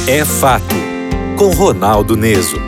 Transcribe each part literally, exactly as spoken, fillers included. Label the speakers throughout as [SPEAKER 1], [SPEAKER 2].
[SPEAKER 1] É Fato, com Ronaldo Neso.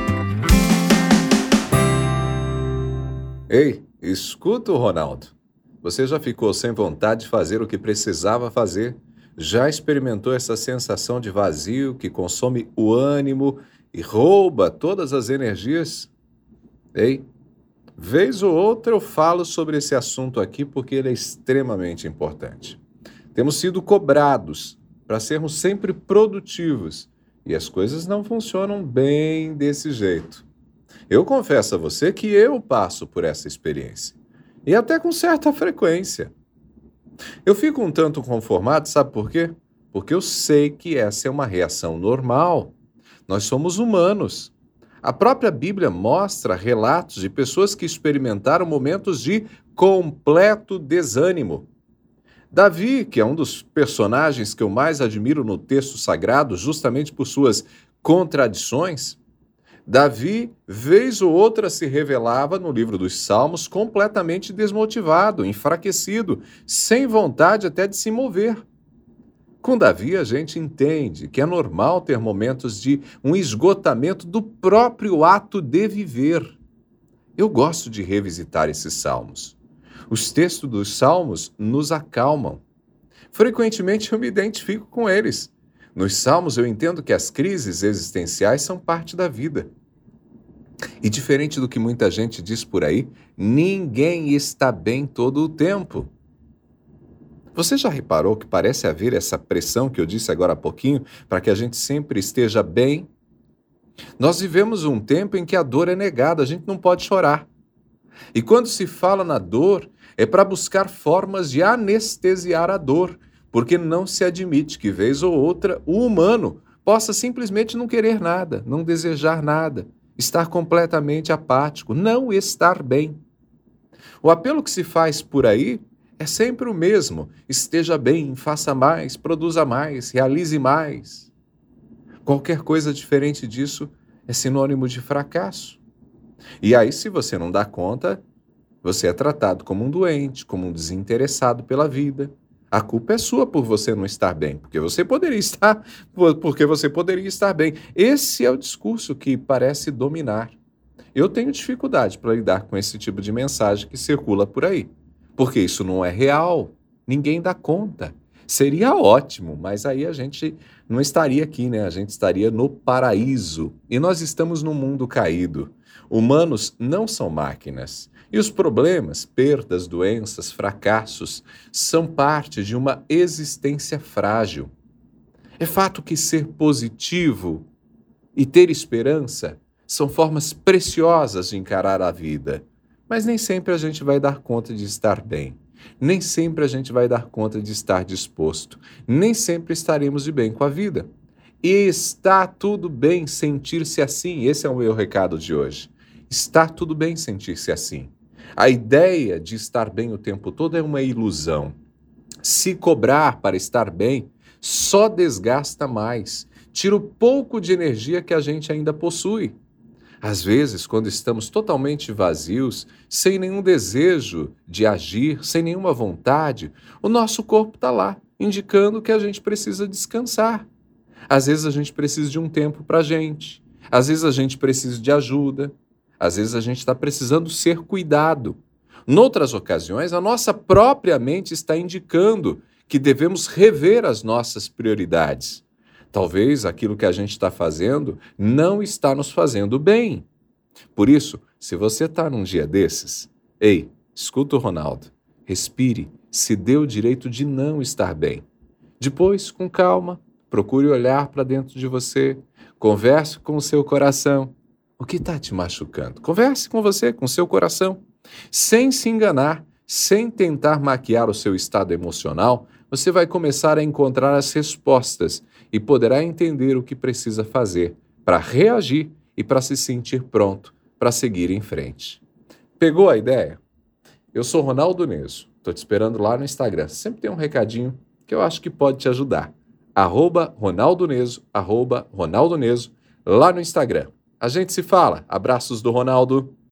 [SPEAKER 2] Ei, escuta o Ronaldo. Você já ficou sem vontade de fazer o que precisava fazer? Já experimentou essa sensação de vazio que consome o ânimo e rouba todas as energias? Ei, vez ou outra eu falo sobre esse assunto aqui porque ele é extremamente importante. Temos sido cobrados para sermos sempre produtivos e as coisas não funcionam bem desse jeito. Eu confesso a você que eu passo por essa experiência, e até com certa frequência. Eu fico um tanto conformado, sabe por quê? Porque eu sei que essa é uma reação normal. Nós somos humanos. A própria Bíblia mostra relatos de pessoas que experimentaram momentos de completo desânimo. Davi, que é um dos personagens que eu mais admiro no texto sagrado, justamente por suas contradições, Davi, vez ou outra, se revelava no livro dos Salmos completamente desmotivado, enfraquecido, sem vontade até de se mover. Com Davi, a gente entende que é normal ter momentos de um esgotamento do próprio ato de viver. Eu gosto de revisitar esses salmos. Os textos dos salmos nos acalmam. Frequentemente eu me identifico com eles. Nos salmos eu entendo que as crises existenciais são parte da vida. E diferente do que muita gente diz por aí, ninguém está bem todo o tempo. Você já reparou que parece haver essa pressão que eu disse agora há pouquinho para que a gente sempre esteja bem? Nós vivemos um tempo em que a dor é negada, a gente não pode chorar. E quando se fala na dor, é para buscar formas de anestesiar a dor, porque não se admite que, vez ou outra, o humano possa simplesmente não querer nada, não desejar nada, estar completamente apático, não estar bem. O apelo que se faz por aí é sempre o mesmo: esteja bem, faça mais, produza mais, realize mais. Qualquer coisa diferente disso é sinônimo de fracasso. E aí, se você não dá conta, você é tratado como um doente, como um desinteressado pela vida. A culpa é sua por você não estar bem, porque você poderia estar, porque você poderia estar bem. Esse é o discurso que parece dominar. Eu tenho dificuldade para lidar com esse tipo de mensagem que circula por aí, porque isso não é real, ninguém dá conta. Seria ótimo, mas aí a gente não estaria aqui, né? A gente estaria no paraíso. E nós estamos num mundo caído. Humanos não são máquinas. E os problemas, perdas, doenças, fracassos, são parte de uma existência frágil. É fato que ser positivo e ter esperança são formas preciosas de encarar a vida. Mas nem sempre a gente vai dar conta de estar bem. Nem sempre a gente vai dar conta de estar disposto. Nem sempre estaremos de bem com a vida. E está tudo bem sentir-se assim. Esse é o meu recado de hoje. Está tudo bem sentir-se assim. A ideia de estar bem o tempo todo é uma ilusão. Se cobrar para estar bem só desgasta mais, tira o pouco de energia que a gente ainda possui. Às vezes, quando estamos totalmente vazios, sem nenhum desejo de agir, sem nenhuma vontade, o nosso corpo está lá, indicando que a gente precisa descansar. Às vezes a gente precisa de um tempo para a gente, às vezes a gente precisa de ajuda, às vezes a gente está precisando ser cuidado. Noutras ocasiões, a nossa própria mente está indicando que devemos rever as nossas prioridades. Talvez aquilo que a gente está fazendo não está nos fazendo bem. Por isso, se você está num dia desses, ei, escuta o Ronaldo, respire, se dê o direito de não estar bem. Depois, com calma, procure olhar para dentro de você, converse com o seu coração. O que está te machucando? Converse com você, com o seu coração. Sem se enganar, sem tentar maquiar o seu estado emocional, você vai começar a encontrar as respostas e poderá entender o que precisa fazer para reagir e para se sentir pronto para seguir em frente. Pegou a ideia? Eu sou Ronaldo Neso, estou te esperando lá no Instagram. Sempre tem um recadinho que eu acho que pode te ajudar. Arroba Ronaldo Neso, arroba Ronaldo Neso, lá no Instagram. A gente se fala. Abraços do Ronaldo.